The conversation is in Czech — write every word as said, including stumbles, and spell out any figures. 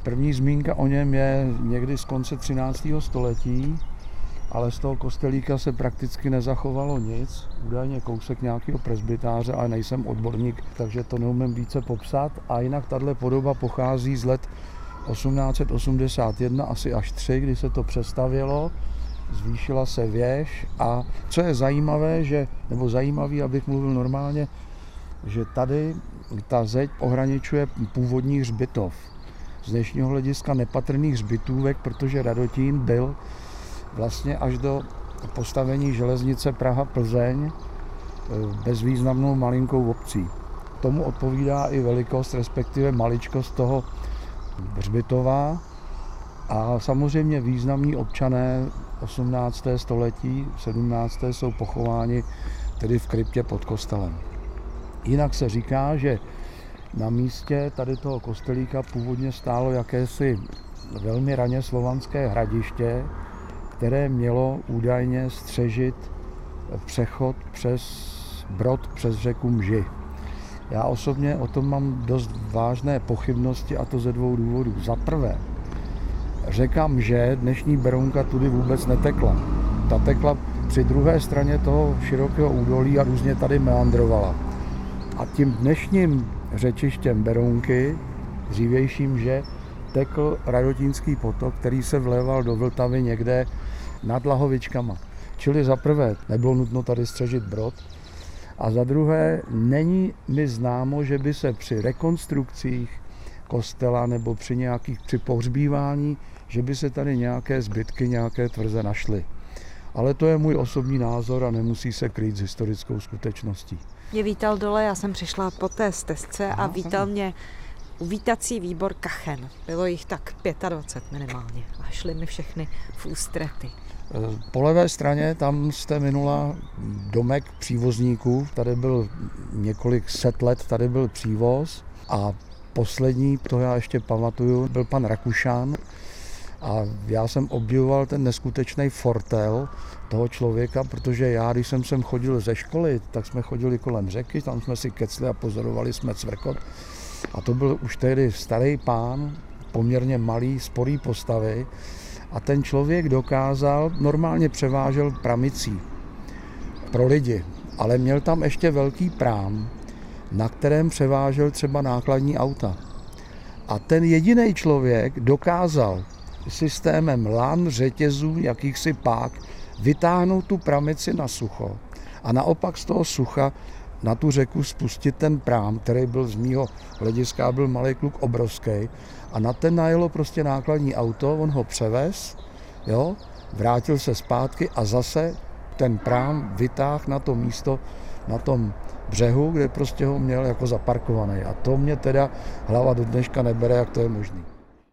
První zmínka o něm je někdy z konce třináctého století, ale z toho kostelíka se prakticky nezachovalo nic. Údajně kousek nějakého presbytáře, ale nejsem odborník, takže to neumím více popsat. A jinak tahle podoba pochází z let osmnáct set osmdesát jedna, asi až tři, kdy se to přestavělo. Zvýšila se věž a co je zajímavé, že, nebo zajímavý, abych mluvil normálně, že tady ta zeď ohraničuje původní hřbitov. Z dnešního hlediska nepatrný hřbitůvek, protože Radotín byl vlastně až do postavení železnice Praha-Plzeň bezvýznamnou malinkou obcí. Tomu odpovídá i velikost, respektive maličkost toho hřbitova a samozřejmě významní občané osmnáctého století, sedmnáctého jsou pochováni tedy v kryptě pod kostelem. Jinak se říká, že na místě tady toho kostelíka původně stálo jakési velmi raně slovanské hradiště, které mělo údajně střežit přechod přes brod přes řeku Mži. Já osobně o tom mám dost vážné pochybnosti, a to ze dvou důvodů. Za prvé, řeka Mže, dnešní Berounka, tudy vůbec netekla. Ta tekla při druhé straně toho širokého údolí a různě tady meandrovala. A tím dnešním řečištěm Berounky, dřívějším Mže, tekl Radotínský potok, který se vléval do Vltavy někde nad Lahovičkama. Čili za prvé nebylo nutno tady střežit brod a za druhé není mi známo, že by se při rekonstrukcích kostela nebo při nějakých při pohřbívání, že by se tady nějaké zbytky, nějaké tvrze našly. Ale to je můj osobní názor a nemusí se krýt s historickou skutečností. Mě vítal dole, já jsem přišla po té stezce a vítal mě uvítací výbor Kachen. Bylo jich tak dvacet pět minimálně a šli mi všechny v ústrety. Po levé straně tam jste minula domek přívozníků, tady byl několik set let, tady byl přívoz a poslední, to já ještě pamatuju, byl pan Rakušan a já jsem obdivoval ten neskutečný fortel toho člověka, protože já, když jsem sem chodil ze školy, tak jsme chodili kolem řeky, tam jsme si kecli a pozorovali jsme cvrkot a to byl už tehdy starý pán, poměrně malý, sporý postavy a ten člověk dokázal, normálně převážel pramicí pro lidi, ale měl tam ještě velký prám, na kterém převážel třeba nákladní auta. A ten jediný člověk dokázal systémem lan, řetězů, jakýchsi pák, vytáhnout tu pramici na sucho a naopak z toho sucha na tu řeku spustit ten prám, který byl z mýho hlediska, byl malý kluk obrovský, a na ten najelo prostě nákladní auto, on ho převez, jo, vrátil se zpátky a zase ten prám vytáhl na to místo, na tom břehu, kde prostě ho měl jako zaparkovaný. A to mě teda hlava do dneška nebere, jak to je možný.